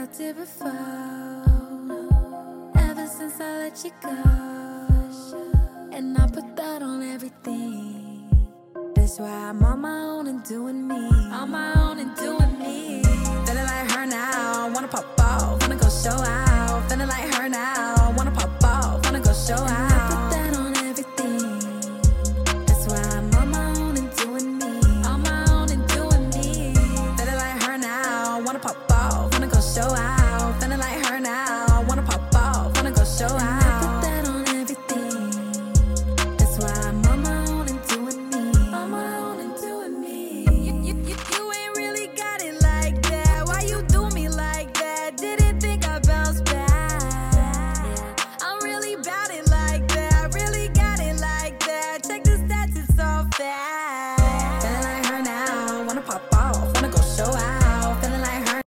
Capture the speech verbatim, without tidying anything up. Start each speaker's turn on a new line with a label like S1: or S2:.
S1: I did before. Ever since I let you go, and I put that on everything. That's why I'm on my own and doing me. On my own and doing me. Feeling like her now, wanna pop off, wanna go show out. Feeling like her now, wanna pop off, wanna go show out. And I put that on everything. That's why I'm on my own and doing me. On my own and doing me. Feeling like her now, wanna pop off, wanna go show out.